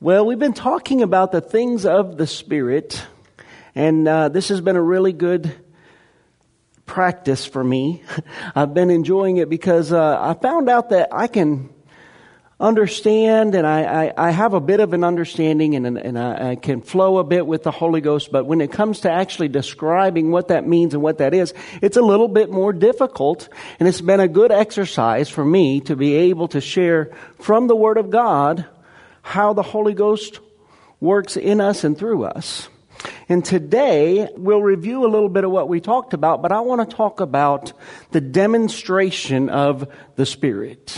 Well, we've been talking about the things of the Spirit, and this has been a really good practice for me. I've been enjoying it because I found out that I can understand, and I have a bit of an understanding, and I can flow a bit with the Holy Ghost, but when it comes to actually describing what that means and what that is, it's a little bit more difficult, and it's been a good exercise for me to be able to share from the Word of God how the Holy Ghost works in us and through us. And today, we'll review a little bit of what we talked about, but I want to talk about the demonstration of the Spirit.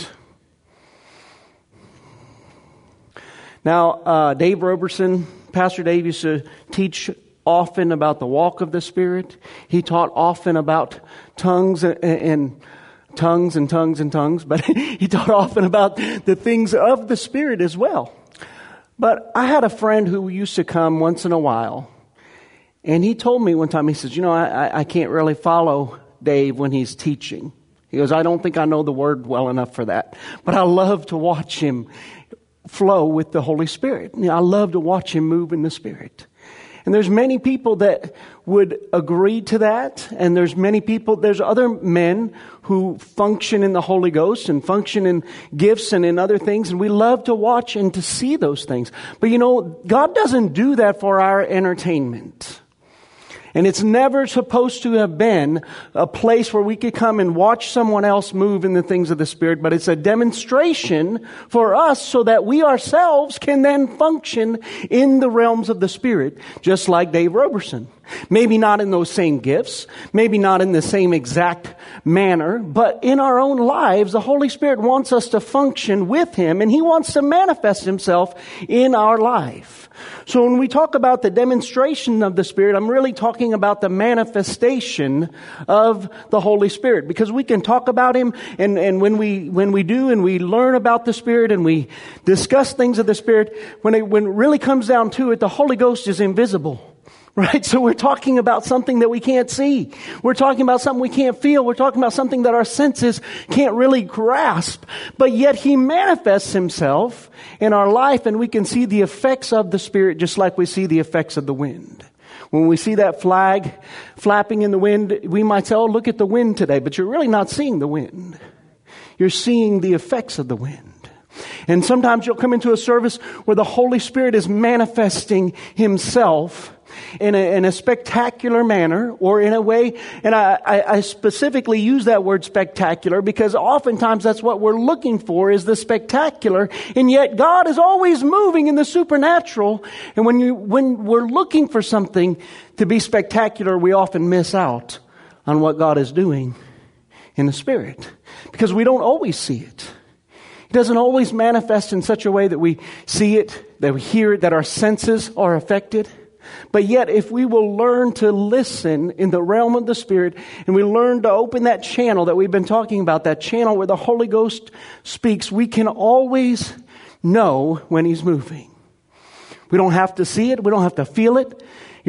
Now, Dave Roberson, Pastor Dave used to teach often about the walk of the Spirit. He taught often about tongues, but he taught often about the things of the Spirit as well. But I had a friend who used to come once in a while, and he told me one time, he says, I can't really follow Dave when he's teaching. He goes, I don't think I know the Word well enough for that, but I love to watch him flow with the Holy Spirit. I love to watch him move in the Spirit. And there's many people that would agree to that. And there's other men who function in the Holy Ghost and function in gifts and in other things. And we love to watch and to see those things. But God doesn't do that for our entertainment. And it's never supposed to have been a place where we could come and watch someone else move in the things of the Spirit, but it's a demonstration for us so that we ourselves can then function in the realms of the Spirit, just like Dave Roberson. Maybe not in those same gifts, maybe not in the same exact manner, but in our own lives, the Holy Spirit wants us to function with Him, and He wants to manifest Himself in our life. So when we talk about the demonstration of the Spirit, I'm really talking about the manifestation of the Holy Spirit, because we can talk about Him, and when we do and we learn about the Spirit and we discuss things of the Spirit, when it really comes down to it, the Holy Ghost is invisible. Right? So we're talking about something that we can't see. We're talking about something we can't feel. We're talking about something that our senses can't really grasp. But yet He manifests Himself in our life, and we can see the effects of the Spirit just like we see the effects of the wind. When we see that flag flapping in the wind, we might say, oh, look at the wind today. But you're really not seeing the wind. You're seeing the effects of the wind. And sometimes you'll come into a service where the Holy Spirit is manifesting Himself in a spectacular manner, or in a way, and I specifically use that word spectacular because oftentimes that's what we're looking for, is the spectacular, and yet God is always moving in the supernatural. And when we're looking for something to be spectacular, we often miss out on what God is doing in the Spirit, because we don't always see it. It doesn't always manifest in such a way that we see it, that we hear it, that our senses are affected. But yet, if we will learn to listen in the realm of the Spirit, and we learn to open that channel that we've been talking about, that channel where the Holy Ghost speaks, we can always know when He's moving. We don't have to see it. We don't have to feel it.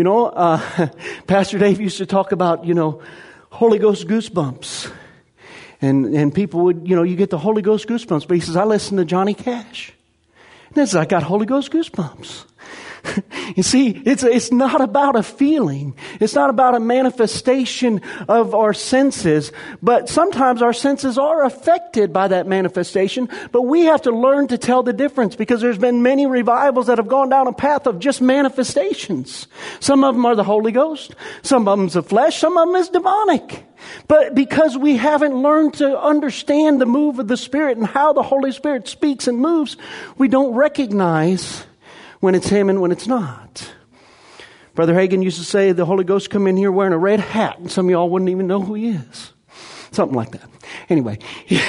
Pastor Dave used to talk about, Holy Ghost goosebumps. And people would, you get the Holy Ghost goosebumps. But he says, I listen to Johnny Cash. And he says, I got Holy Ghost goosebumps. You see, it's not about a feeling. It's not about a manifestation of our senses. But sometimes our senses are affected by that manifestation. But we have to learn to tell the difference, because there's been many revivals that have gone down a path of just manifestations. Some of them are the Holy Ghost. Some of them is the flesh. Some of them is demonic. But because we haven't learned to understand the move of the Spirit and how the Holy Spirit speaks and moves, we don't recognize when it's Him and when it's not. Brother Hagin used to say the Holy Ghost come in here wearing a red hat, and some of y'all wouldn't even know who He is. Something like that. Anyway,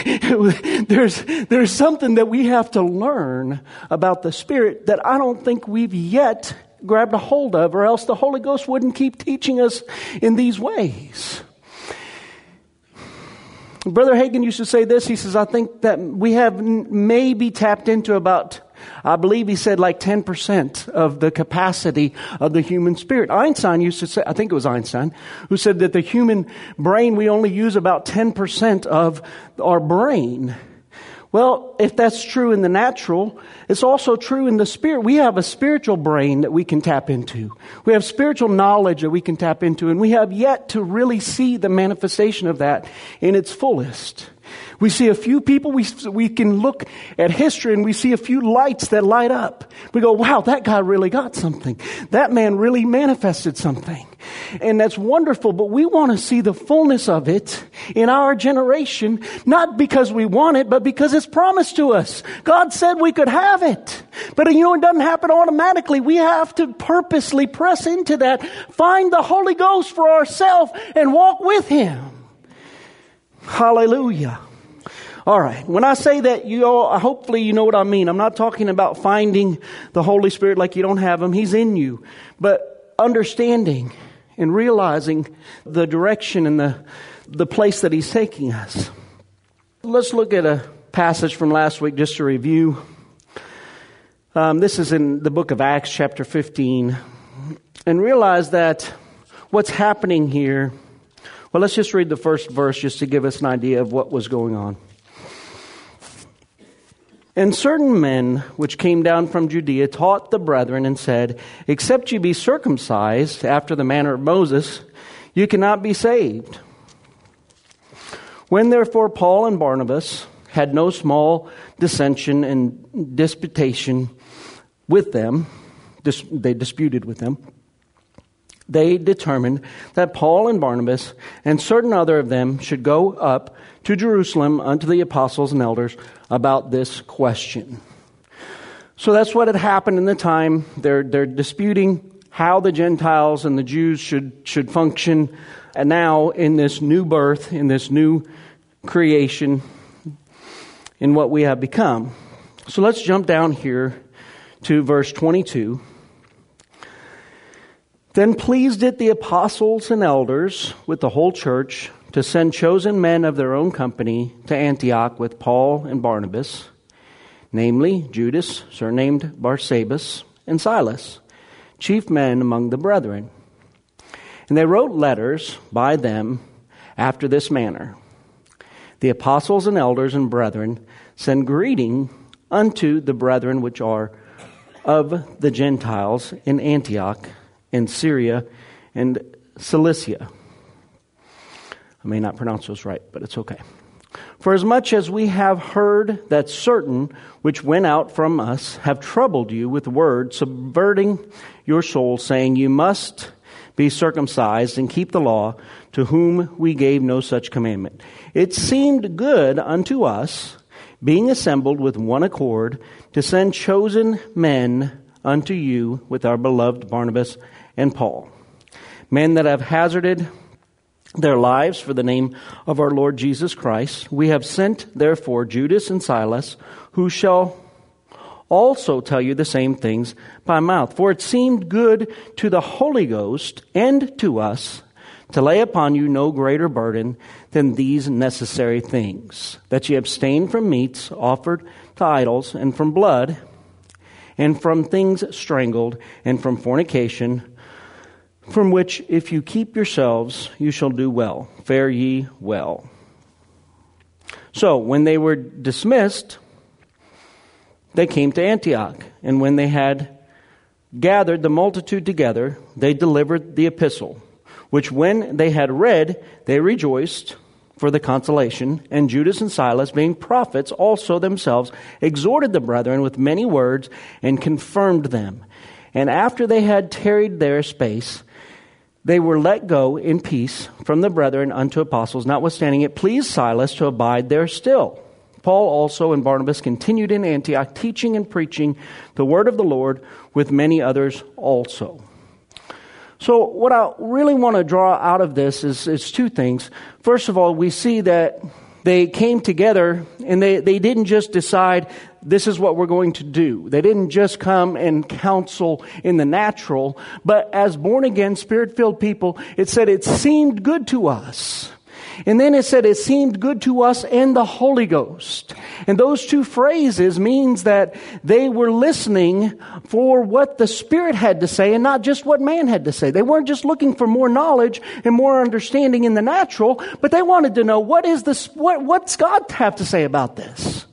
there's something that we have to learn about the Spirit that I don't think we've yet grabbed a hold of, or else the Holy Ghost wouldn't keep teaching us in these ways. Brother Hagin used to say this. He says, I think that we have maybe tapped into about, I believe he said like 10% of the capacity of the human spirit. Einstein used to say, I think it was Einstein, who said that the human brain, we only use about 10% of our brain. Well, if that's true in the natural, it's also true in the spirit. We have a spiritual brain that we can tap into. We have spiritual knowledge that we can tap into, and we have yet to really see the manifestation of that in its fullest. We see a few people, we can look at history and we see a few lights that light up. We go, wow, that guy really got something. That man really manifested something. And that's wonderful, but we want to see the fullness of it in our generation, not because we want it, but because it's promised to us. God said we could have it. But it doesn't happen automatically. We have to purposely press into that, find the Holy Ghost for ourselves, and walk with Him. Hallelujah. All right. When I say that, hopefully you know what I mean. I'm not talking about finding the Holy Spirit like you don't have Him. He's in you. But understanding and realizing the direction and the place that He's taking us. Let's look at a passage from last week just to review. This is in the book of Acts, chapter 15. And realize that what's happening here. Well, let's just read the first verse just to give us an idea of what was going on. And certain men which came down from Judea taught the brethren and said, except you be circumcised after the manner of Moses, you cannot be saved. When therefore Paul and Barnabas had no small dissension and disputation with them, they disputed with them, they determined that Paul and Barnabas and certain other of them should go up to Jerusalem unto the apostles and elders about this question. So that's what had happened in the time. They're disputing how the Gentiles and the Jews should function. And now in this new birth, in this new creation, in what we have become. So let's jump down here to verse 22. Then pleased it the apostles and elders with the whole church to send chosen men of their own company to Antioch with Paul and Barnabas, namely Judas, surnamed Barsabas, and Silas, chief men among the brethren. And they wrote letters by them after this manner. The apostles and elders and brethren send greeting unto the brethren which are of the Gentiles in Antioch, in Syria, and Cilicia. I may not pronounce those right, but it's okay. For as much as we have heard that certain which went out from us have troubled you with words, subverting your soul, saying, you must be circumcised and keep the law, to whom we gave no such commandment. It seemed good unto us, being assembled with one accord, to send chosen men unto you with our beloved Barnabas and Paul, men that have hazarded their lives for the name of our Lord Jesus Christ. We have sent, therefore, Judas and Silas, who shall also tell you the same things by mouth. For it seemed good to the Holy Ghost and to us to lay upon you no greater burden than these necessary things, that ye abstain from meats offered to idols, and from blood, and from things strangled, and from fornication, from which if you keep yourselves, you shall do well. Fare ye well. So, when they were dismissed, they came to Antioch. And when they had gathered the multitude together, they delivered the epistle, which when they had read, they rejoiced for the consolation. And Judas and Silas, being prophets also themselves, exhorted the brethren with many words and confirmed them. And after they had tarried there a space, they were let go in peace from the brethren unto apostles. Notwithstanding, it pleased Silas to abide there still. Paul also and Barnabas continued in Antioch, teaching and preaching the word of the Lord with many others also. So what I really want to draw out of this is two things. First of all, we see that they came together and they didn't just decide this is what we're going to do. They didn't just come and counsel in the natural, but as born-again, Spirit-filled people, it said it seemed good to us. And then it said it seemed good to us and the Holy Ghost. And those two phrases means that they were listening for what the Spirit had to say and not just what man had to say. They weren't just looking for more knowledge and more understanding in the natural, but they wanted to know what's God have to say about this?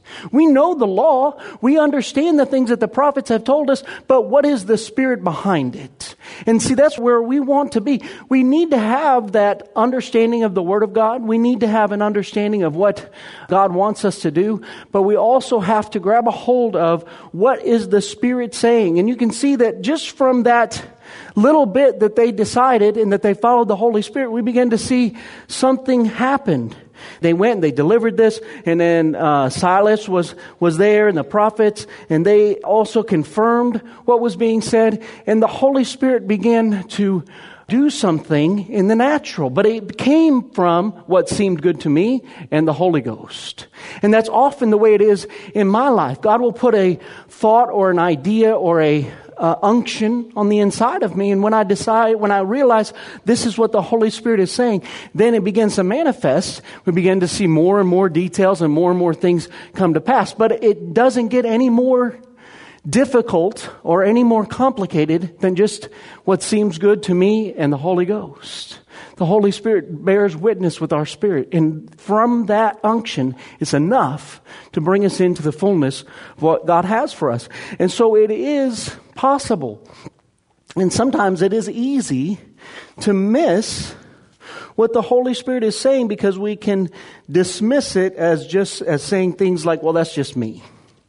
We know the law. We understand the things that the prophets have told us, but what is the Spirit behind it? And see, that's where we want to be. We need to have that understanding of the Word of God. We need to have an understanding of what God wants us to do, but we also have to grab a hold of what is the Spirit saying. And you can see that just from that little bit that they decided and that they followed the Holy Spirit, we began to see something happened. They went and they delivered this, and then Silas was there, and the prophets, and they also confirmed what was being said, and the Holy Spirit began to do something in the natural. But it came from what seemed good to me and the Holy Ghost. And that's often the way it is in my life. God will put a thought or an idea or a unction on the inside of me. And when I realize this is what the Holy Spirit is saying, then it begins to manifest. We begin to see more and more details and more things come to pass. But it doesn't get any more difficult or any more complicated than just what seems good to me and the Holy Ghost. The Holy Spirit bears witness with our spirit. And from that unction, it's enough to bring us into the fullness of what God has for us. And so it is possible. And sometimes it is easy to miss what the Holy Spirit is saying because we can dismiss it as saying things like, well, that's just me.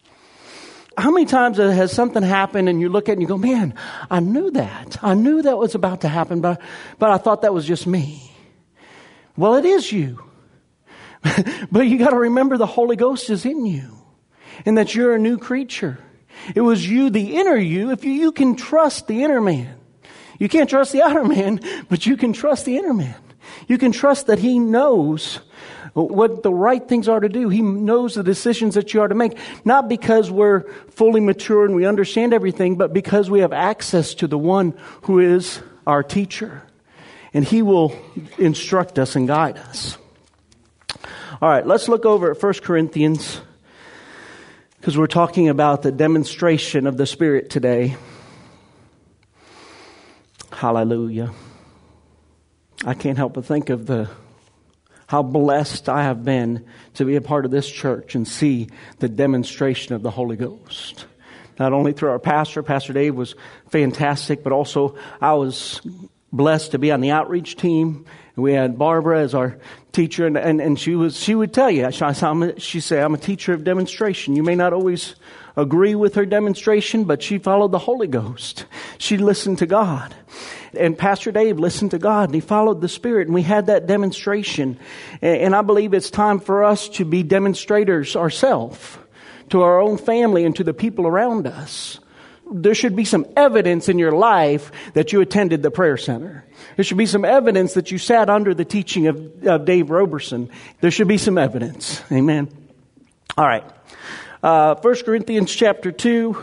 How many times has something happened and you look at it and you go, man, I knew that. I knew that was about to happen, but I thought that was just me. Well, it is you. But you got to remember the Holy Ghost is in you and that you're a new creature. It was you, the inner you. If you can trust the inner man. You can't trust the outer man, but you can trust the inner man. You can trust that he knows what the right things are to do. He knows the decisions that you are to make, not because we're fully mature and we understand everything, but because we have access to the one who is our teacher. And he will instruct us and guide us. All right, let's look over at 1 Corinthians, because we're talking about the demonstration of the Spirit today. Hallelujah. I can't help but think of how blessed I have been to be a part of this church and see the demonstration of the Holy Ghost. Not only through our pastor, Pastor Dave was fantastic, but also I was blessed to be on the outreach team. And we had Barbara as our teacher, and she would tell you, she said, I'm a teacher of demonstration. You may not always agree with her demonstration, but she followed the Holy Ghost. She listened to God. And Pastor Dave listened to God and he followed the Spirit, and we had that demonstration. And I believe it's time for us to be demonstrators ourselves to our own family and to the people around us. There should be some evidence in your life that you attended the prayer center. There should be some evidence that you sat under the teaching of Dave Roberson. There should be some evidence. Amen. All right. 1 Corinthians chapter 2.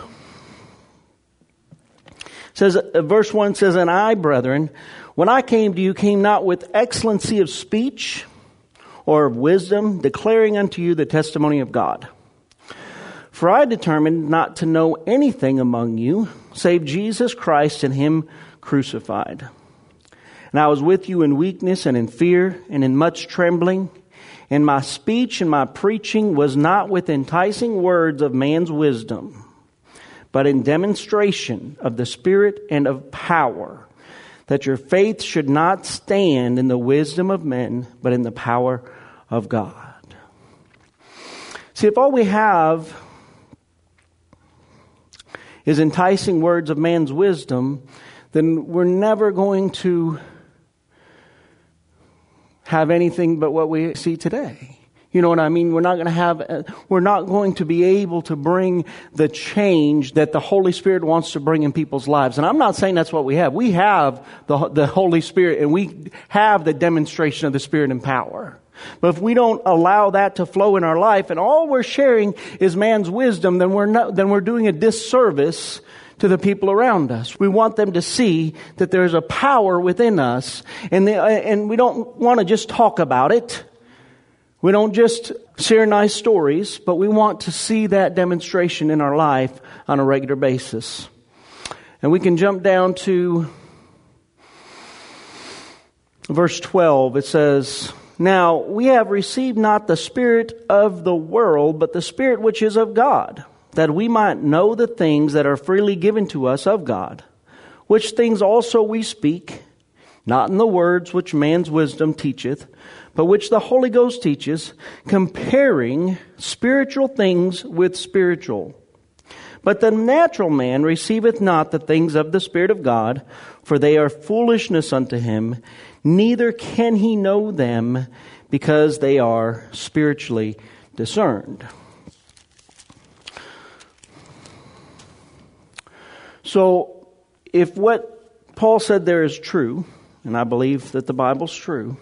Says, verse 1 says, and I, brethren, when I came to you, came not with excellency of speech or of wisdom, declaring unto you the testimony of God. For I determined not to know anything among you, save Jesus Christ and him crucified. And I was with you in weakness and in fear and in much trembling. And my speech and my preaching was not with enticing words of man's wisdom, but in demonstration of the Spirit and of power, that your faith should not stand in the wisdom of men, but in the power of God. See, if all we have is enticing words of man's wisdom, then we're never going to have anything but what we see today. You know what I mean? We're not going to be able to bring the change that the Holy Spirit wants to bring in people's lives. And I'm not saying that's what we have. We have the Holy Spirit, and we have the demonstration of the Spirit and power. But if we don't allow that to flow in our life, and all we're sharing is man's wisdom, then we're doing a disservice to the people around us. We want them to see that there's a power within us, and we don't want to just talk about it. We don't just share nice stories, but we want to see that demonstration in our life on a regular basis. And we can jump down to verse 12. It says, Now, we have received not the spirit of the world, but the Spirit which is of God, that we might know the things that are freely given to us of God, which things also we speak, not in the words which man's wisdom teacheth, but which the Holy Ghost teaches, comparing spiritual things with spiritual. But the natural man receiveth not the things of the Spirit of God, for they are foolishness unto him, neither can he know them, because they are spiritually discerned. So, if what Paul said there is true, and I believe that the Bible's true,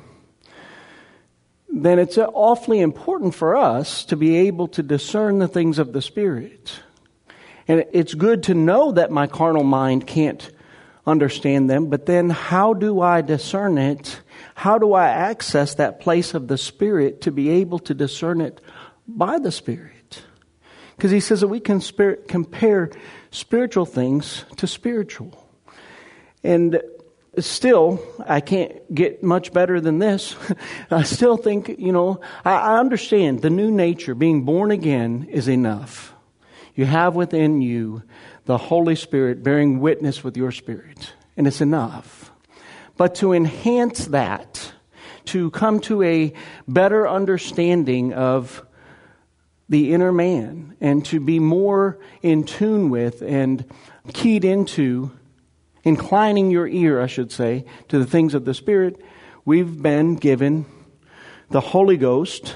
then it's awfully important for us to be able to discern the things of the Spirit. And it's good to know that my carnal mind can't understand them, but then how do I discern it? How do I access that place of the Spirit to be able to discern it by the Spirit? Because he says that we can compare spiritual things to spiritual. And still, I can't get much better than this. I still think, I understand the new nature, being born again, is enough. You have within you the Holy Spirit bearing witness with your spirit, and it's enough. But to enhance that, to come to a better understanding of the inner man, and to be more in tune with and keyed into, inclining your ear, I should say, to the things of the Spirit, we've been given the Holy Ghost,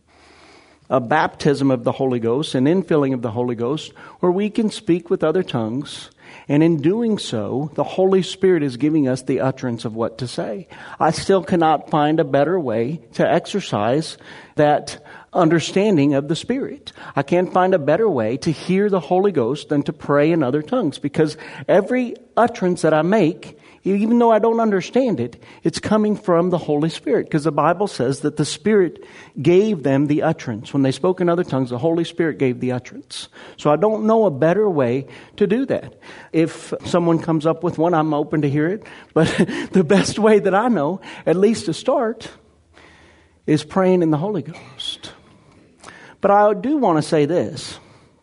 a baptism of the Holy Ghost, an infilling of the Holy Ghost, where we can speak with other tongues. And in doing so, the Holy Spirit is giving us the utterance of what to say. I still cannot find a better way to exercise that understanding of the Spirit. I can't find a better way to hear the Holy Ghost than to pray in other tongues, because every utterance that I make, even though I don't understand it, it's coming from the Holy Spirit, because the Bible says that the Spirit gave them the utterance. When they spoke in other tongues, the Holy Spirit gave the utterance. So I don't know a better way to do that. If someone comes up with one, I'm open to hear it. But the best way that I know, at least to start, is praying in the Holy Ghost. But I do want to say this.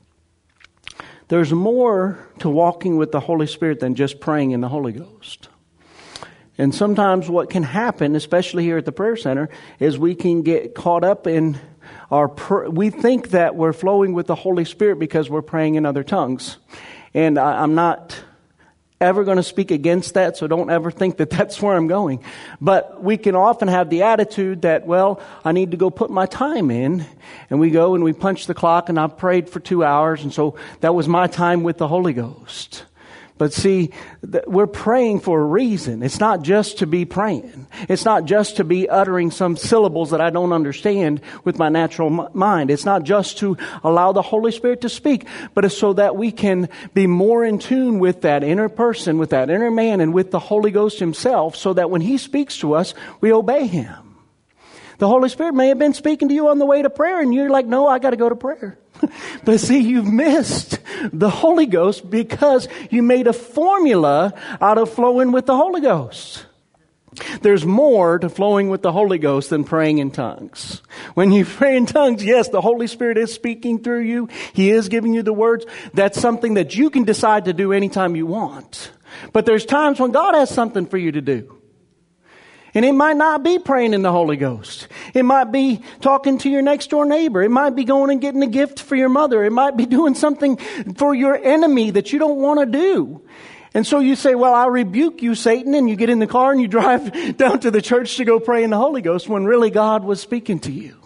There's more to walking with the Holy Spirit than just praying in the Holy Ghost. And sometimes what can happen, especially here at the prayer center, is we can get caught up in we think that we're flowing with the Holy Spirit because we're praying in other tongues. And I'm not ever going to speak against that, so don't ever think that that's where I'm going. But we can often have the attitude that, well, I need to go put my time in. And we go and we punch the clock, and I've prayed for 2 hours, and so that was my time with the Holy Ghost. But see, we're praying for a reason. It's not just to be praying. It's not just to be uttering some syllables that I don't understand with my natural mind. It's not just to allow the Holy Spirit to speak, but it's so that we can be more in tune with that inner person, with that inner man, and with the Holy Ghost Himself, so that when He speaks to us, we obey Him. The Holy Spirit may have been speaking to you on the way to prayer, and you're like, no, I got to go to prayer. But see, you've missed the Holy Ghost because you made a formula out of flowing with the Holy Ghost. There's more to flowing with the Holy Ghost than praying in tongues. When you pray in tongues, yes, the Holy Spirit is speaking through you. He is giving you the words. That's something that you can decide to do anytime you want. But there's times when God has something for you to do. And it might not be praying in the Holy Ghost. It might be talking to your next door neighbor. It might be going and getting a gift for your mother. It might be doing something for your enemy that you don't want to do. And so you say, well, I rebuke you, Satan, and you get in the car and you drive down to the church to go pray in the Holy Ghost when really God was speaking to you.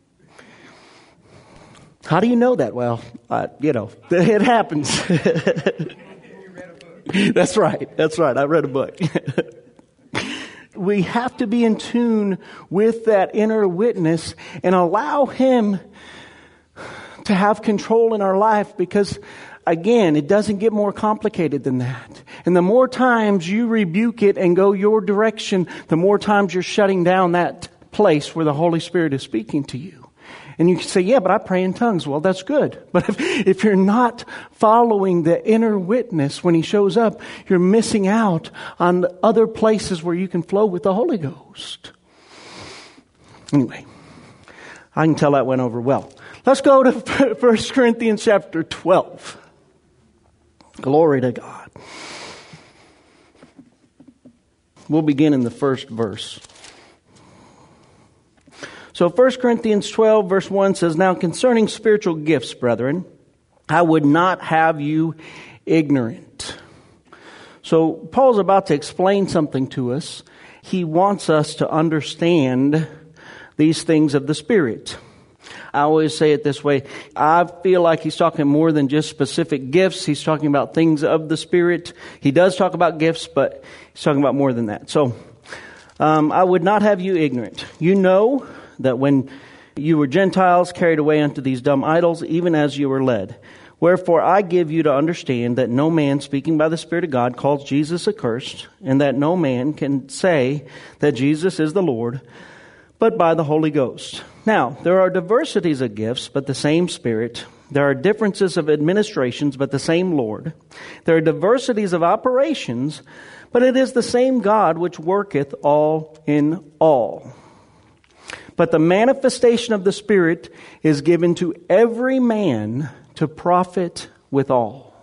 How do you know that? Well, it happens. That's right. That's right. I read a book. We have to be in tune with that inner witness and allow Him to have control in our life, because, again, it doesn't get more complicated than that. And the more times you rebuke it and go your direction, the more times you're shutting down that place where the Holy Spirit is speaking to you. And you can say, yeah, but I pray in tongues. Well, that's good. But if you're not following the inner witness when He shows up, you're missing out on other places where you can flow with the Holy Ghost. Anyway, I can tell that went over well. Let's go to 1 Corinthians chapter 12. Glory to God. We'll begin in the first verse. So 1 Corinthians 12 verse 1 says, "Now concerning spiritual gifts, brethren, I would not have you ignorant." So Paul's about to explain something to us. He wants us to understand these things of the Spirit. I always say it this way. I feel like he's talking more than just specific gifts. He's talking about things of the Spirit. He does talk about gifts, but he's talking about more than that. So, I would not have you ignorant. You know that when you were Gentiles carried away unto these dumb idols, even as you were led. Wherefore I give you to understand that no man speaking by the Spirit of God calls Jesus accursed, and that no man can say that Jesus is the Lord, but by the Holy Ghost. Now, there are diversities of gifts, but the same Spirit. There are differences of administrations, but the same Lord. There are diversities of operations, but it is the same God which worketh all in all. But the manifestation of the Spirit is given to every man to profit withal.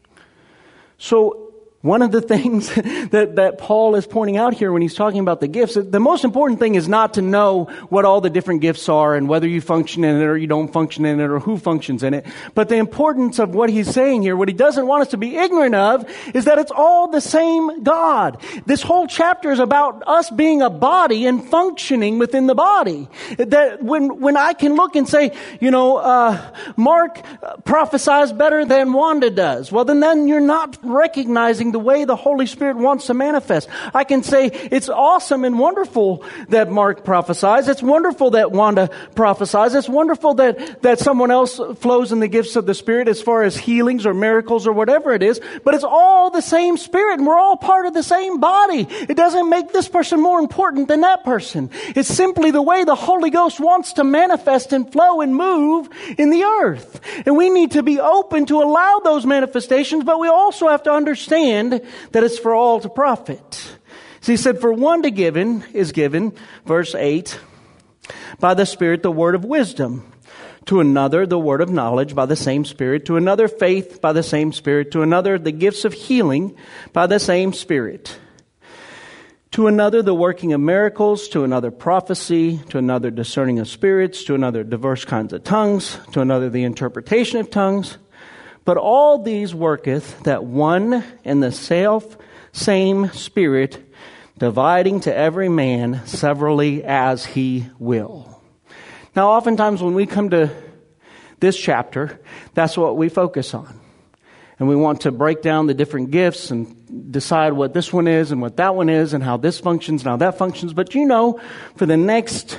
So, one of the things that Paul is pointing out here when he's talking about the gifts, the most important thing is not to know what all the different gifts are and whether you function in it or you don't function in it or who functions in it. But the importance of what he's saying here, what he doesn't want us to be ignorant of, is that it's all the same God. This whole chapter is about us being a body and functioning within the body. That when I can look and say, Mark prophesies better than Wanda does, well then you're not recognizing the way the Holy Spirit wants to manifest. I can say it's awesome and wonderful that Mark prophesies. It's wonderful that Wanda prophesies. It's wonderful that someone else flows in the gifts of the Spirit as far as healings or miracles or whatever it is. But it's all the same Spirit and we're all part of the same body. It doesn't make this person more important than that person. It's simply the way the Holy Ghost wants to manifest and flow and move in the earth. And we need to be open to allow those manifestations, but we also have to understand that it's for all to profit. So he said, for one is given, verse 8, by the Spirit the word of wisdom, to another the word of knowledge by the same Spirit, to another faith by the same Spirit, to another the gifts of healing by the same Spirit, to another the working of miracles, to another prophecy, to another discerning of spirits, to another diverse kinds of tongues, to another the interpretation of tongues. But all these worketh that one and the same Spirit, dividing to every man severally as he will. Now, oftentimes when we come to this chapter, that's what we focus on. And we want to break down the different gifts and decide what this one is and what that one is and how this functions and how that functions. But for the next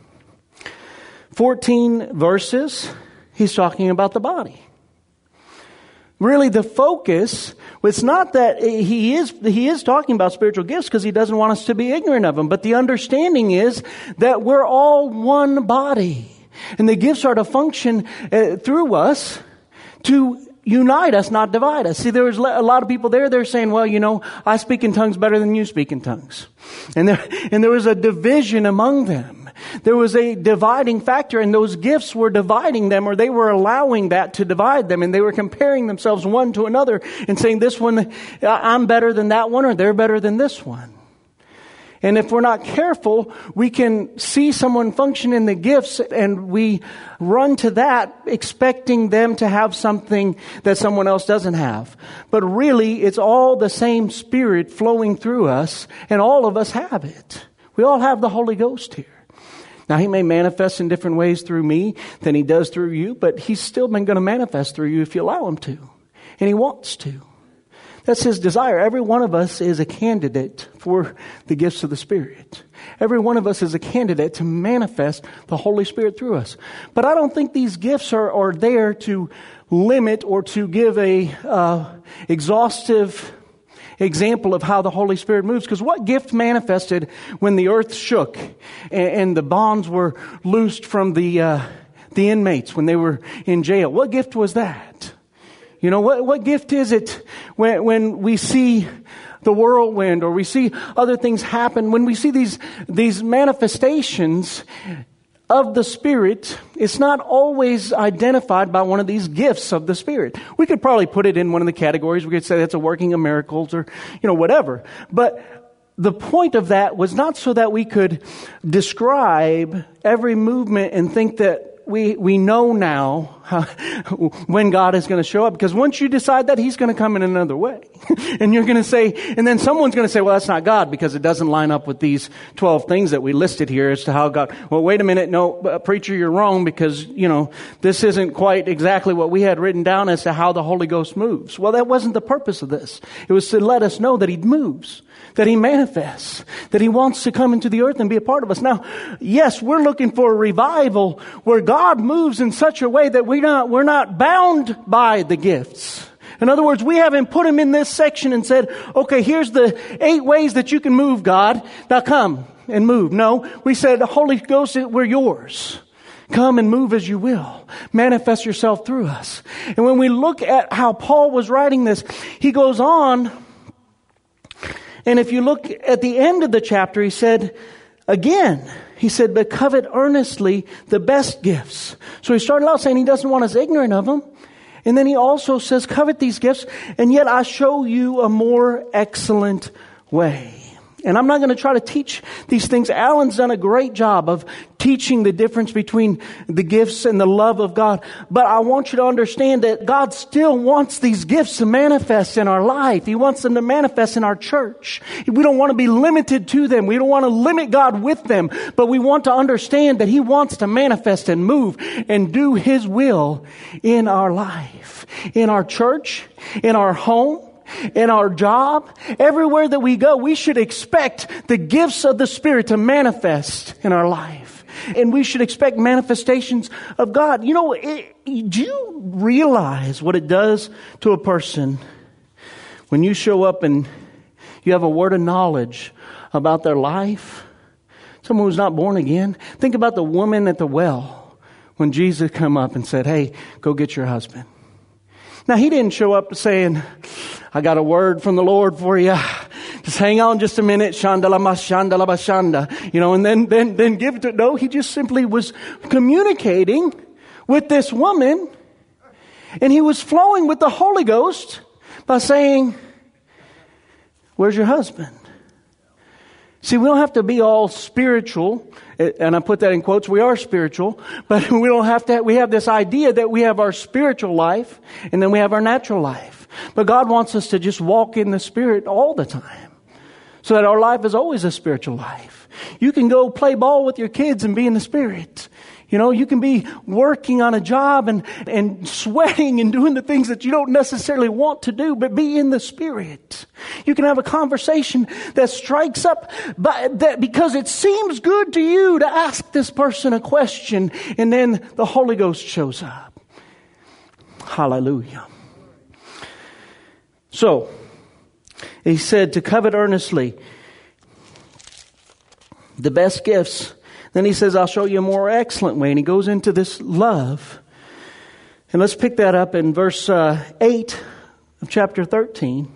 14 verses, he's talking about the body. Really, the focus, it's not that he is talking about spiritual gifts because he doesn't want us to be ignorant of them. But the understanding is that we're all one body. And the gifts are to function through us to unite us, not divide us. See, there was a lot of people they're saying, well, I speak in tongues better than you speak in tongues. And there was a division among them. There was a dividing factor, and those gifts were dividing them, or they were allowing that to divide them, and they were comparing themselves one to another and saying, this one, I'm better than that one, or they're better than this one. And if we're not careful, we can see someone function in the gifts and we run to that expecting them to have something that someone else doesn't have. But really, it's all the same Spirit flowing through us, and all of us have it. We all have the Holy Ghost here. Now, he may manifest in different ways through me than he does through you, but he's still been going to manifest through you if you allow him to. And he wants to. That's his desire. Every one of us is a candidate for the gifts of the Spirit. Every one of us is a candidate to manifest the Holy Spirit through us. But I don't think these gifts are there to limit or to give a exhaustive example of how the Holy Spirit moves. Because what gift manifested when the earth shook and the bonds were loosed from the inmates when they were in jail? What gift was that? You know, what gift is it when we see the whirlwind or we see other things happen? When we see these manifestations of the Spirit, it's not always identified by one of these gifts of the Spirit. We could probably put it in one of the categories. We could say that's a working of miracles or, whatever. But the point of that was not so that we could describe every movement and think that we know now when God is going to show up. Because once you decide that, He's going to come in another way. And you're going to say, and then someone's going to say, well, that's not God because it doesn't line up with these 12 things that we listed here as to how God, well, wait a minute. No, preacher, you're wrong because, this isn't quite exactly what we had written down as to how the Holy Ghost moves. Well, that wasn't the purpose of this. It was to let us know that He moves, that He manifests, that He wants to come into the earth and be a part of us. Now, yes, we're looking for a revival where God moves in such a way that we're not bound by the gifts. In other words, we haven't put Him in this section and said, okay, here's the 8 ways that you can move, God. Now come and move. No, we said, the Holy Ghost, we're yours. Come and move as you will. Manifest yourself through us. And when we look at how Paul was writing this, he goes on. And if you look at the end of the chapter, he said, but covet earnestly the best gifts. So he started out saying he doesn't want us ignorant of them. And then he also says, covet these gifts, and yet I show you a more excellent way. And I'm not going to try to teach these things. Alan's done a great job of teaching the difference between the gifts and the love of God. But I want you to understand that God still wants these gifts to manifest in our life. He wants them to manifest in our church. We don't want to be limited to them. We don't want to limit God with them. But we want to understand that He wants to manifest and move and do His will in our life, in our church, in our home, in our job, everywhere that we go. We should expect the gifts of the Spirit to manifest in our life. And we should expect manifestations of God. Do you realize what it does to a person when you show up and you have a word of knowledge about their life? Someone who's not born again. Think about the woman at the well when Jesus come up and said, hey, go get your husband. Now, He didn't show up saying, I got a word from the Lord for you. Just hang on just a minute. Shandala mashandala bashanda. And then give it to, no, He just simply was communicating with this woman. And He was flowing with the Holy Ghost by saying, where's your husband? See, we don't have to be all spiritual, and I put that in quotes. We are spiritual, but we don't have to. We have this idea that we have our spiritual life, and then we have our natural life. But God wants us to just walk in the Spirit all the time, so that our life is always a spiritual life. You can go play ball with your kids and be in the Spirit. You can be working on a job and sweating and doing the things that you don't necessarily want to do, but be in the Spirit. You can have a conversation that strikes up because it seems good to you to ask this person a question, and then the Holy Ghost shows up. Hallelujah. So, he said to covet earnestly the best gifts. Then he says, I'll show you a more excellent way. And he goes into this love. And let's pick that up in verse 8 of chapter 13.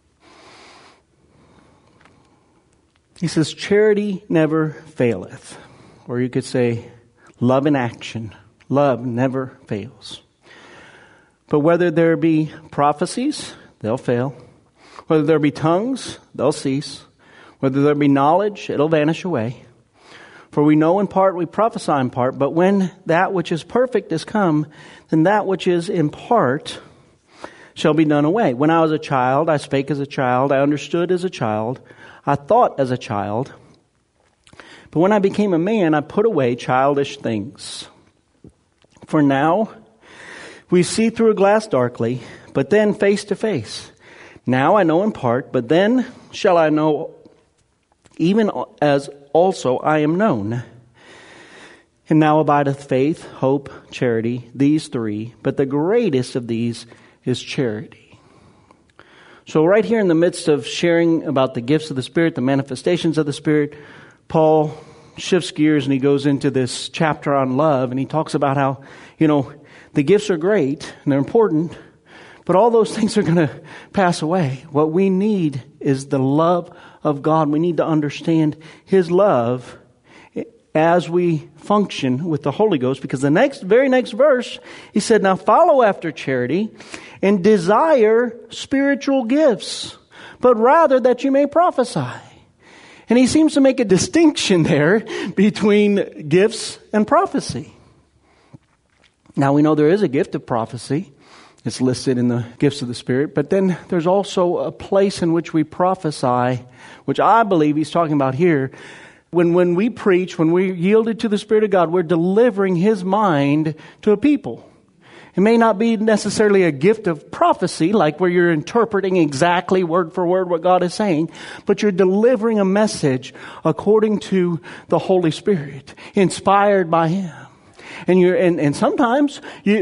He says, charity never faileth. Or you could say, love in action. Love never fails. But whether there be prophecies, they'll fail. Whether there be tongues, they'll cease. Whether there be knowledge, it'll vanish away. For we know in part, we prophesy in part, but when that which is perfect is come, then that which is in part shall be done away. When I was a child, I spake as a child, I understood as a child, I thought as a child. But when I became a man, I put away childish things. For now, we see through a glass darkly, but then face to face. Now I know in part, but then shall I know even as also I am known. And now abideth faith, hope, charity, these three, but the greatest of these is charity. So right here in the midst of sharing about the gifts of the Spirit, the manifestations of the Spirit, Paul shifts gears and he goes into this chapter on love, and he talks about how, the gifts are great and they're important, But all those things are going to pass away. What we need is the love of God. We need to understand His love as we function with the Holy Ghost. Because the very next verse, he said, now follow after charity and desire spiritual gifts, but rather that you may prophesy. And he seems to make a distinction there between gifts and prophecy. Now we know there is a gift of prophecy. It's listed in the gifts of the Spirit. But then there's also a place in which we prophesy, which I believe he's talking about here. When we preach, when we yielded to the Spirit of God, we're delivering His mind to a people. It may not be necessarily a gift of prophecy, like where you're interpreting exactly word for word what God is saying, but you're delivering a message according to the Holy Spirit, inspired by Him. And sometimes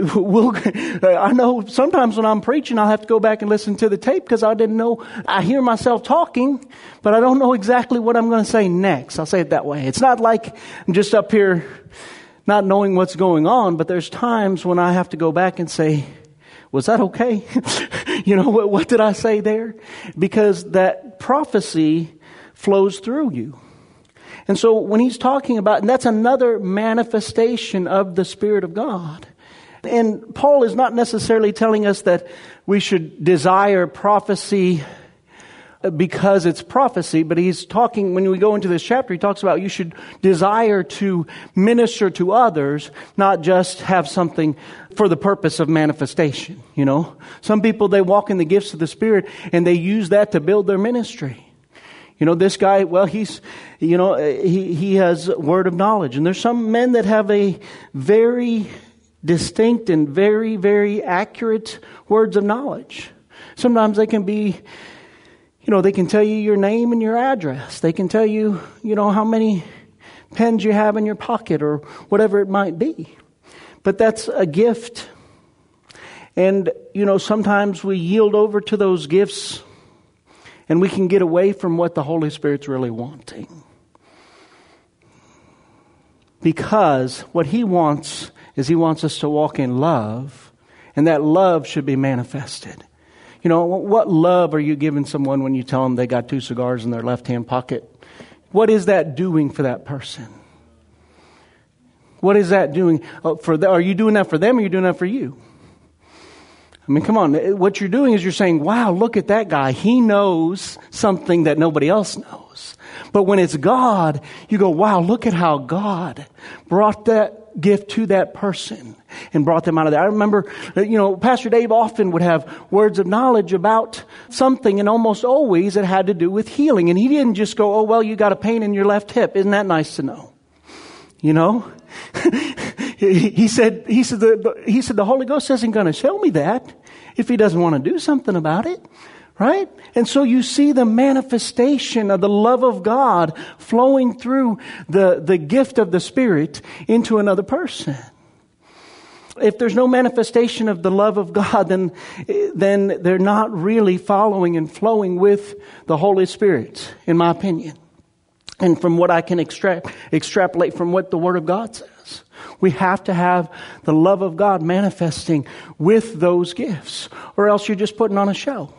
I know sometimes when I'm preaching, I'll have to go back and listen to the tape because I didn't know. I hear myself talking, but I don't know exactly what I'm going to say next. I'll say it that way. It's not like I'm just up here not knowing what's going on, but there's times when I have to go back and say, was that okay? What did I say there? Because that prophecy flows through you. And so when he's talking about, and that's another manifestation of the Spirit of God. And Paul is not necessarily telling us that we should desire prophecy because it's prophecy, but he's talking, when we go into this chapter, he talks about you should desire to minister to others, not just have something for the purpose of manifestation, Some people, they walk in the gifts of the Spirit and they use that to build their ministry. This guy, well, he has word of knowledge. And there's some men that have a very distinct and very, very accurate words of knowledge. Sometimes they can be, they can tell you your name and your address. They can tell you, how many pens you have in your pocket or whatever it might be. But that's a gift. And, sometimes we yield over to those gifts and we can get away from what the Holy Spirit's really wanting. Because what He wants is He wants us to walk in love, and that love should be manifested. What love are you giving someone when you tell them they got 2 cigars in their left-hand pocket? What is that doing for that person? What is that doing for them? Are you doing that for them, or are you doing that for you? I mean, come on. What you're doing is you're saying, wow, look at that guy. He knows something that nobody else knows. But when it's God, you go, wow, look at how God brought that gift to that person and brought them out of that. I remember, Pastor Dave often would have words of knowledge about something, and almost always it had to do with healing. And he didn't just go, oh, well, you got a pain in your left hip. Isn't that nice to know? He said the Holy Ghost isn't going to show me that if He doesn't want to do something about it, right? And so you see the manifestation of the love of God flowing through the gift of the Spirit into another person. If there's no manifestation of the love of God, then they're not really following and flowing with the Holy Spirit, in my opinion. And from what I can extrapolate from what the Word of God says. We have to have the love of God manifesting with those gifts, or else you're just putting on a show.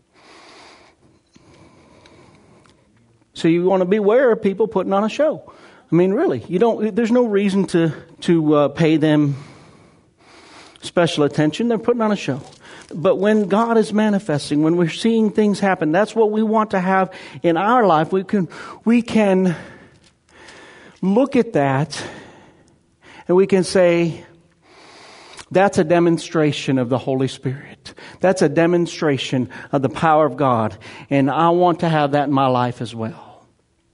So you want to beware of people putting on a show. I mean, really, there's no reason to pay them special attention. They're putting on a show. But when God is manifesting, when we're seeing things happen, that's what we want to have in our life. We can look at that and we can say, that's a demonstration of the Holy Spirit. That's a demonstration of the power of God. And I want to have that in my life as well.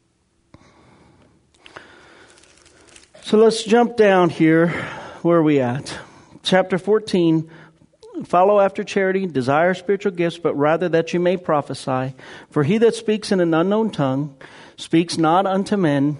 So let's jump down here. Where are we at? Chapter 14. Follow after charity, desire spiritual gifts, but rather that you may prophesy. For he that speaks in an unknown tongue speaks not unto men,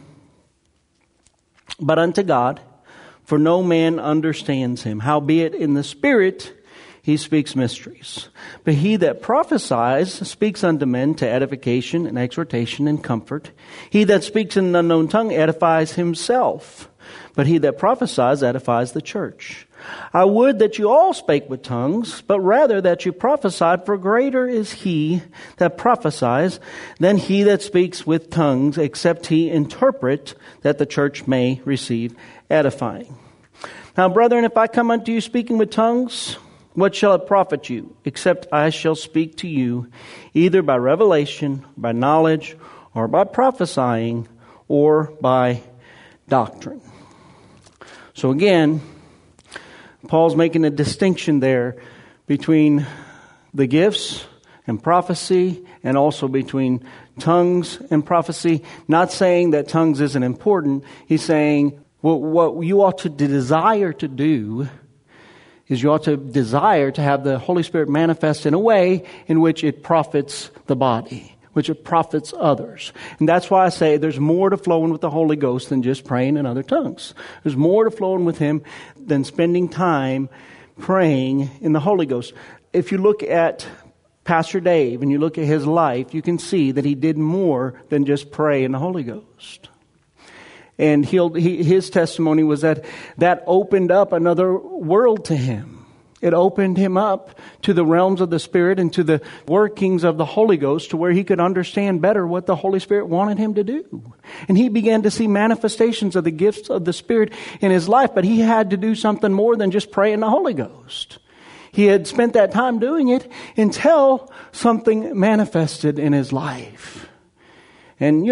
but unto God. For no man understands him. Howbeit in the Spirit he speaks mysteries. But he that prophesies speaks unto men to edification and exhortation and comfort. He that speaks in an unknown tongue edifies himself. But he that prophesies edifies the church. I would that you all spake with tongues, but rather that you prophesied, for greater is he that prophesies than he that speaks with tongues, except he interpret, that the church may receive edifying. Now, brethren, if I come unto you speaking with tongues, what shall it profit you, except I shall speak to you either by revelation, by knowledge, or by prophesying, or by doctrine? So again, Paul's making a distinction there between the gifts and prophecy, and also between tongues and prophecy. Not saying that tongues isn't important. He's saying what you ought to desire to do is you ought to desire to have the Holy Spirit manifest in a way in which it profits the body, which it profits others. And that's why I say there's more to flowing with the Holy Ghost than just praying in other tongues. There's more to flowing with Him than spending time praying in the Holy Ghost. If you look at Pastor Dave and you look at his life, you can see that he did more than just pray in the Holy Ghost. And his testimony was that opened up another world to him. It opened him up to the realms of the Spirit and to the workings of the Holy Ghost, to where he could understand better what the Holy Spirit wanted him to do. And he began to see manifestations of the gifts of the Spirit in his life, but he had to do something more than just pray in the Holy Ghost. He had spent that time doing it until something manifested in his life. And,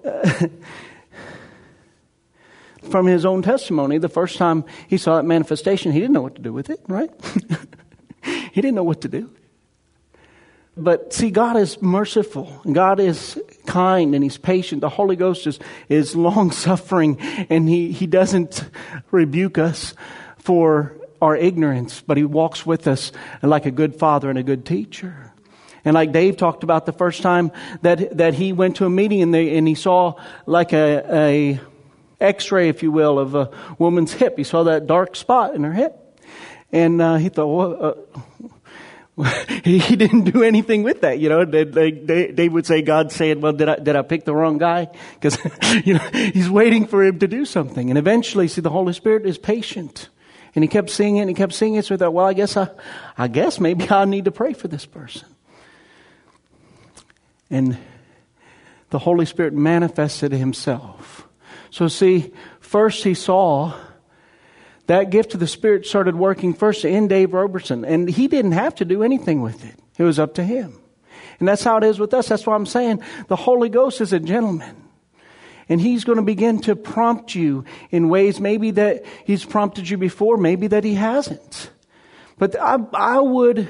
from his own testimony, the first time he saw that manifestation, he didn't know what to do with it, right? He didn't know what to do. But see, God is merciful, and God is kind, and He's patient. The Holy Ghost is long-suffering, and He doesn't rebuke us for our ignorance, but He walks with us like a good father and a good teacher. And like Dave talked about the first time that he went to a meeting and he saw like a X-ray, if you will, of a woman's hip. He saw that dark spot in her hip. And he thought, he didn't do anything with that. They would say, God saying, well, did I pick the wrong guy? Because, He's waiting for him to do something. And eventually, see, the Holy Spirit is patient. And he kept seeing it and he kept seeing it. So he thought, well, I guess maybe I need to pray for this person. And the Holy Spirit manifested Himself. So see, first he saw that gift of the Spirit started working first in Dave Roberson. And he didn't have to do anything with it. It was up to him. And that's how it is with us. That's why I'm saying the Holy Ghost is a gentleman. And He's going to begin to prompt you in ways maybe that He's prompted you before, maybe that He hasn't. But I would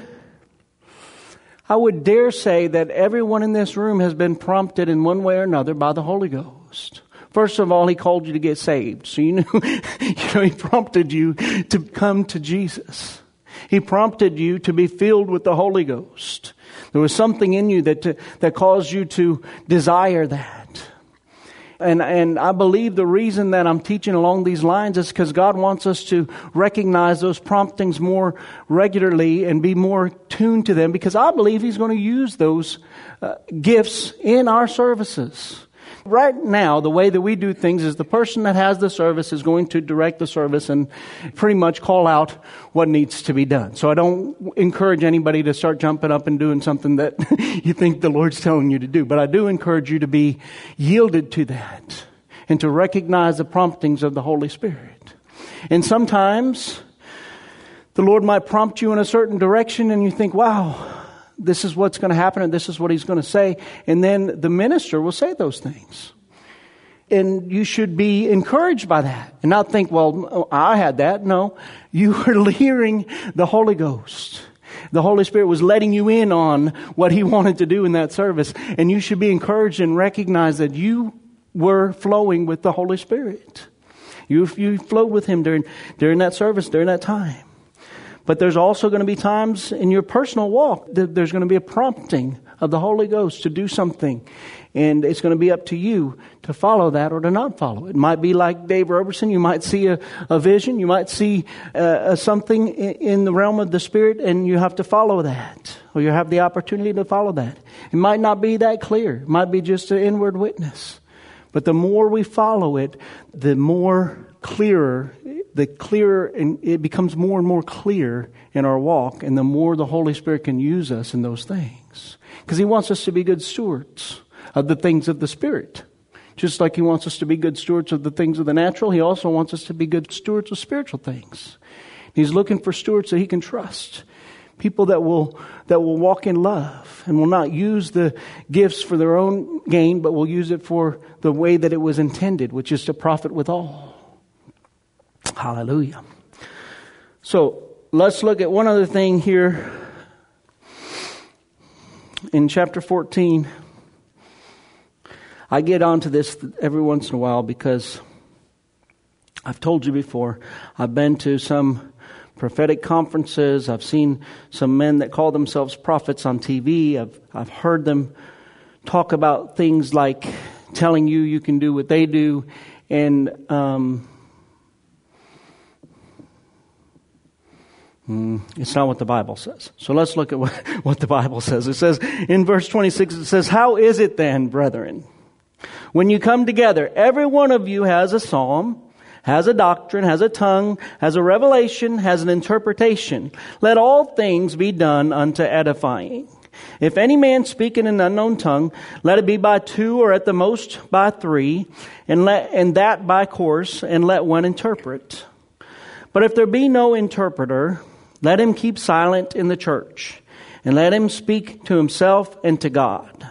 dare say that everyone in this room has been prompted in one way or another by the Holy Ghost. First of all, He called you to get saved. So He prompted you to come to Jesus. He prompted you to be filled with the Holy Ghost. There was something in you that caused you to desire that. And I believe the reason that I'm teaching along these lines is because God wants us to recognize those promptings more regularly and be more tuned to them, because I believe He's going to use those gifts in our services. Right now, the way that we do things is the person that has the service is going to direct the service and pretty much call out what needs to be done. So I don't encourage anybody to start jumping up and doing something that you think the Lord's telling you to do. But I do encourage you to be yielded to that and to recognize the promptings of the Holy Spirit. And sometimes the Lord might prompt you in a certain direction and you think, wow, this is what's going to happen and this is what He's going to say. And then the minister will say those things. And you should be encouraged by that and not think, well, I had that. No, you were hearing the Holy Ghost. The Holy Spirit was letting you in on what He wanted to do in that service. And you should be encouraged and recognize that you were flowing with the Holy Spirit. You flowed with Him during that service, during that time. But there's also going to be times in your personal walk that there's going to be a prompting of the Holy Ghost to do something. And it's going to be up to you to follow that or to not follow it. It might be like Dave Roberson. You might see a vision. You might see something in the realm of the Spirit, and you have to follow that. Or you have the opportunity to follow that. It might not be that clear. It might be just an inward witness. But the more we follow it, the clearer, and it becomes more and more clear in our walk, and the more the Holy Spirit can use us in those things. Because He wants us to be good stewards of the things of the Spirit. Just like He wants us to be good stewards of the things of the natural, He also wants us to be good stewards of spiritual things. He's looking for stewards that He can trust. People that will walk in love and will not use the gifts for their own gain, but will use it for the way that it was intended, which is to profit with all. Hallelujah. So let's look at one other thing here in chapter 14. I get onto this every once in a while because I've told you before, I've been to some prophetic conferences. I've seen some men that call themselves prophets on TV. I've heard them talk about things like telling you can do what they do. And it's not what the Bible says. So let's look at what the Bible says. It says in verse 26, it says, "How is it then, brethren, when you come together, every one of you has a psalm, has a doctrine, has a tongue, has a revelation, has an interpretation. Let all things be done unto edifying. If any man speak in an unknown tongue, let it be by two or at the most by three, and that by course, and let one interpret. But if there be no interpreter, let him keep silent in the church, and let him speak to himself and to God."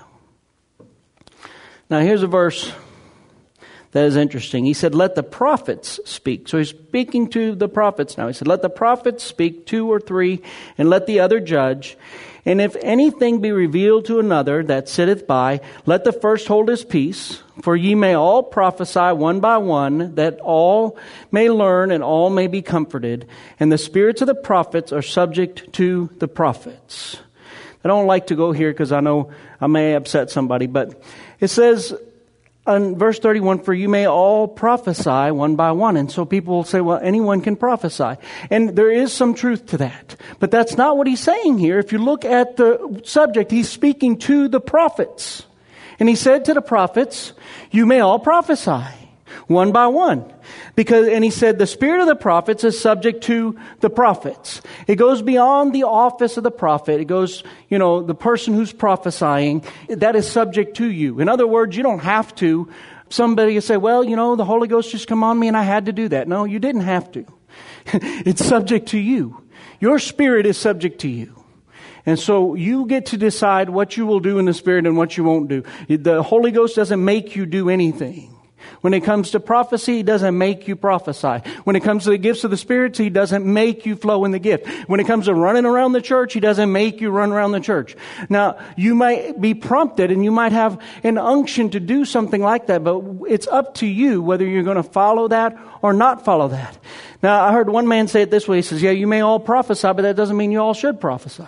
Now here's a verse that is interesting. He said, "Let the prophets speak." So He's speaking to the prophets now. He said, "Let the prophets speak, 2 or 3, and let the other judge. And if anything be revealed to another that sitteth by, let the first hold his peace. For ye may all prophesy one by one, that all may learn and all may be comforted. And the spirits of the prophets are subject to the prophets." I don't like to go here because I know I may upset somebody, but it says in verse 31, "For you may all prophesy one by one." And so people will say, well, anyone can prophesy. And there is some truth to that. But that's not what he's saying here. If you look at the subject, he's speaking to the prophets. And he said to the prophets, "You may all prophesy one by one." And he said the spirit of the prophets is subject to the prophets. It goes beyond the office of the prophet. It goes, the person who's prophesying, that is subject to you. In other words, you don't have to. Somebody will say, well, the Holy Ghost just come on me and I had to do that. No, you didn't have to. It's subject to you. Your spirit is subject to you. And so you get to decide what you will do in the Spirit and what you won't do. The Holy Ghost doesn't make you do anything. When it comes to prophecy, He doesn't make you prophesy. When it comes to the gifts of the Spirit, He doesn't make you flow in the gift. When it comes to running around the church, He doesn't make you run around the church. Now, you might be prompted and you might have an unction to do something like that, but it's up to you whether you're going to follow that or not follow that. Now, I heard one man say it this way. He says, yeah, you may all prophesy, but that doesn't mean you all should prophesy.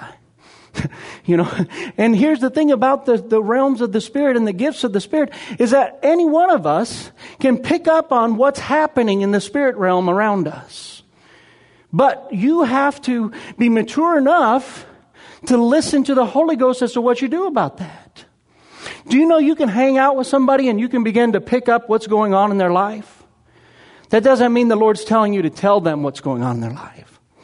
And here's the thing about the realms of the Spirit and the gifts of the Spirit is that any one of us can pick up on what's happening in the Spirit realm around us. But you have to be mature enough to listen to the Holy Ghost as to what you do about that. Do you know you can hang out with somebody and you can begin to pick up what's going on in their life? That doesn't mean the Lord's telling you to tell them what's going on in their life.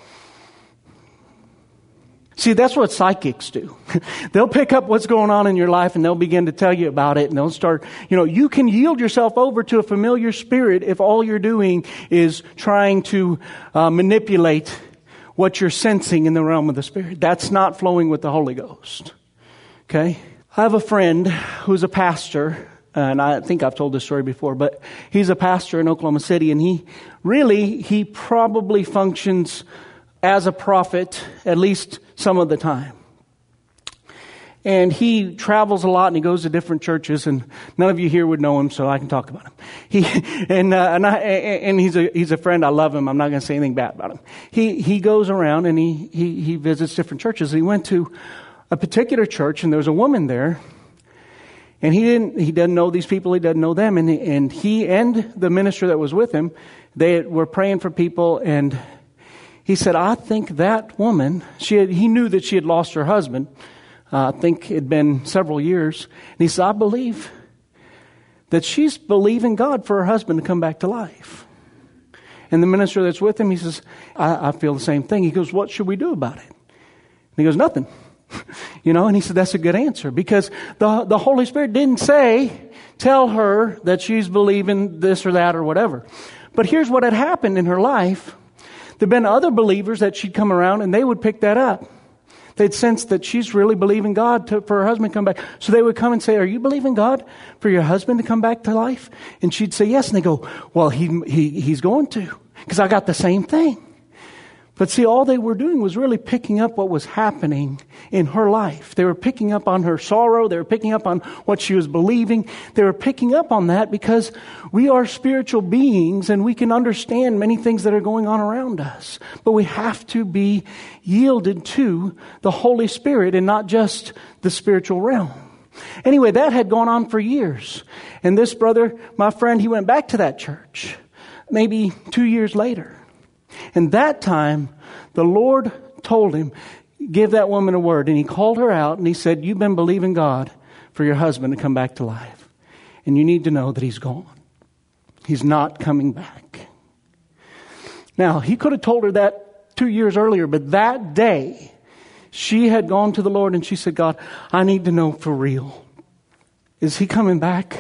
See, that's what psychics do. They'll pick up what's going on in your life and they'll begin to tell you about it, and they'll start, you can yield yourself over to a familiar spirit if all you're doing is trying to manipulate what you're sensing in the realm of the Spirit. That's not flowing with the Holy Ghost. Okay? I have a friend who's a pastor, and I think I've told this story before, but he's a pastor in Oklahoma City, and he probably functions as a prophet, at least some of the time. And he travels a lot, and he goes to different churches, and none of you here would know him, so I can talk about him. He's a friend. I love him. I'm not going to say anything bad about him. He goes around and he visits different churches. He went to a particular church, and there was a woman there, and he doesn't know these people. He doesn't know them, and he and the minister that was with him, they were praying for people, and he said, I think that woman, he knew that she had lost her husband. I think it had been several years. And he said, I believe that she's believing God for her husband to come back to life. And the minister that's with him, he says, I feel the same thing. He goes, what should we do about it? And he goes, nothing. And he said, that's a good answer. Because the Holy Spirit didn't tell her that she's believing this or that or whatever. But here's what had happened in her life. There'd been other believers that she'd come around, and they would pick that up. They'd sense that she's really believing God for her husband to come back. So they would come and say, are you believing God for your husband to come back to life? And she'd say yes. And they go, well, he's going to, because I got the same thing. But see, all they were doing was really picking up what was happening in her life. They were picking up on her sorrow. They were picking up on what she was believing. They were picking up on that because we are spiritual beings and we can understand many things that are going on around us. But we have to be yielded to the Holy Spirit and not just the spiritual realm. Anyway, that had gone on for years. And this brother, my friend, he went back to that church maybe 2 years later. And that time, the Lord told him, give that woman a word. And he called her out and he said, you've been believing God for your husband to come back to life. And you need to know that he's gone. He's not coming back. Now, he could have told her that 2 years earlier, but that day, she had gone to the Lord and she said, God, I need to know for real. Is he coming back?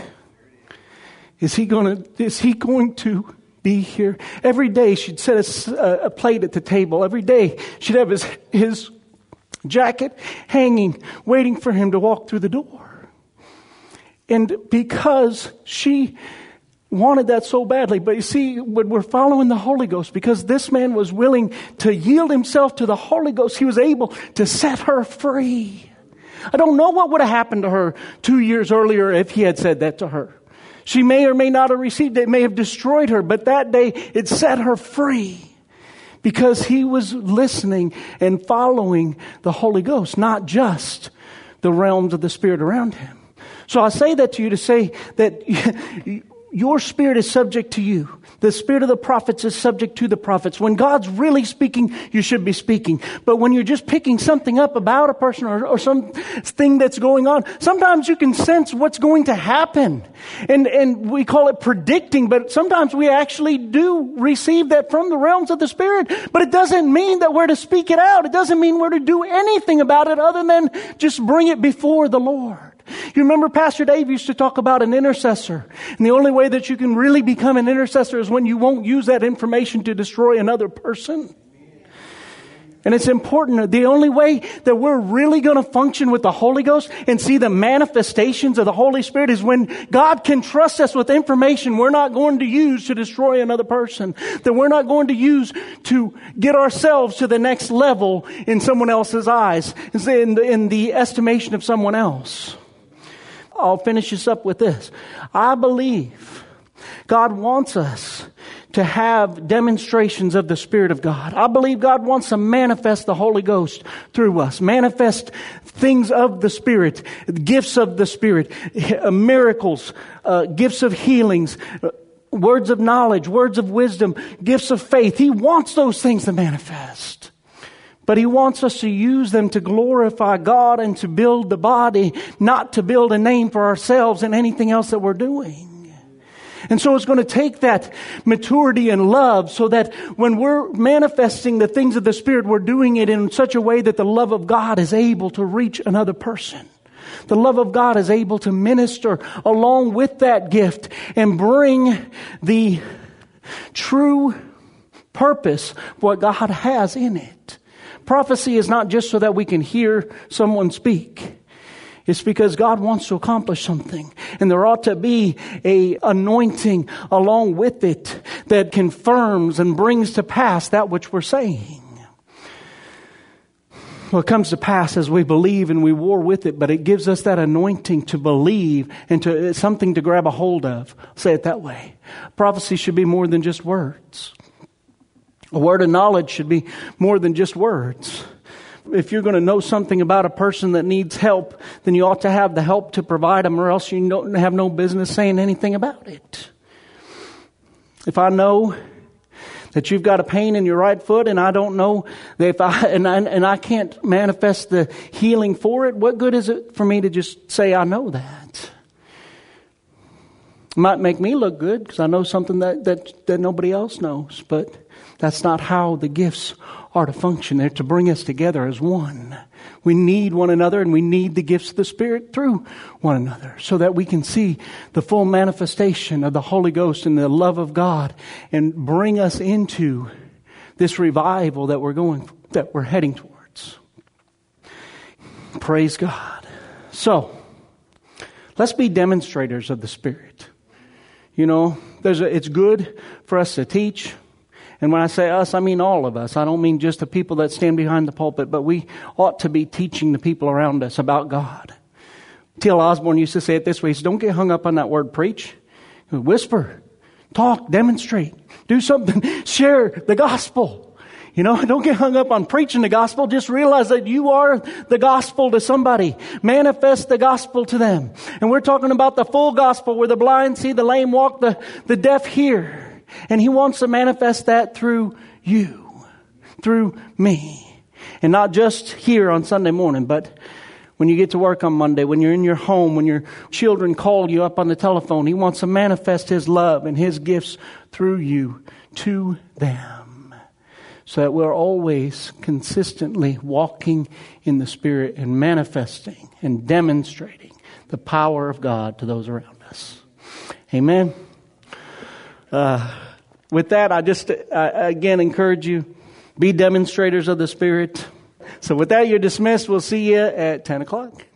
Is he going to be here? Every day she'd set a plate at the table. Every day she'd have his jacket hanging, waiting for him to walk through the door. And because she wanted that so badly, but you see, when we're following the Holy Ghost, because this man was willing to yield himself to the Holy Ghost, he was able to set her free. I don't know what would have happened to her 2 years earlier if he had said that to her. She may or may not have received it. It may have destroyed her. But that day, it set her free. Because he was listening and following the Holy Ghost, not just the realms of the Spirit around him. So I say that to you to say that your spirit is subject to you. The spirit of the prophets is subject to the prophets. When God's really speaking, you should be speaking. But when you're just picking something up about a person or something that's going on, sometimes you can sense what's going to happen. And we call it predicting, but sometimes we actually do receive that from the realms of the Spirit. But it doesn't mean that we're to speak it out. It doesn't mean we're to do anything about it other than just bring it before the Lord. You remember Pastor Dave used to talk about an intercessor. And the only way that you can really become an intercessor is when you won't use that information to destroy another person. And it's important. The only way that we're really going to function with the Holy Ghost and see the manifestations of the Holy Spirit is when God can trust us with information we're not going to use to destroy another person, that we're not going to use to get ourselves to the next level in someone else's eyes, in the estimation of someone else. I'll finish this up with this. I believe God wants us to have demonstrations of the Spirit of God. I believe God wants to manifest the Holy Ghost through us. Manifest things of the Spirit, gifts of the Spirit, miracles, gifts of healings, words of knowledge, words of wisdom, gifts of faith. He wants those things to manifest. But He wants us to use them to glorify God and to build the body, not to build a name for ourselves and anything else that we're doing. And so it's going to take that maturity and love so that when we're manifesting the things of the Spirit, we're doing it in such a way that the love of God is able to reach another person. The love of God is able to minister along with that gift and bring the true purpose of what God has in it. Prophecy is not just so that we can hear someone speak. It's because God wants to accomplish something. And there ought to be an anointing along with it that confirms and brings to pass that which we're saying. Well, it comes to pass as we believe and we war with it, but it gives us that anointing to believe and to something to grab a hold of. I'll say it that way. Prophecy should be more than just words. A word of knowledge should be more than just words. If you're going to know something about a person that needs help, then you ought to have the help to provide them, or else you don't have no business saying anything about it. If I know that you've got a pain in your right foot, and I don't know that if I can't manifest the healing for it, what good is it for me to just say I know that? It might make me look good because I know something that nobody else knows, but that's not how the gifts are to function. They're to bring us together as one. We need one another, and we need the gifts of the Spirit through one another so that we can see the full manifestation of the Holy Ghost and the love of God and bring us into this revival that we're heading towards. Praise God. So, let's be demonstrators of the Spirit. You know, it's good for us to teach. And when I say us, I mean all of us. I don't mean just the people that stand behind the pulpit, but we ought to be teaching the people around us about God. T.L. Osborne used to say it this way. He said, don't get hung up on that word preach. Whisper, talk, demonstrate, do something, share the gospel. You know, don't get hung up on preaching the gospel. Just realize that you are the gospel to somebody. Manifest the gospel to them. And we're talking about the full gospel where the blind see, the lame walk, the deaf hear. And He wants to manifest that through you, through me. And not just here on Sunday morning, but when you get to work on Monday, when you're in your home, when your children call you up on the telephone. He wants to manifest His love and His gifts through you to them. So that we're always consistently walking in the Spirit and manifesting and demonstrating the power of God to those around us. Amen. With that, I just, again, encourage you, be demonstrators of the Spirit. So with that, you're dismissed. We'll see you at 10 o'clock.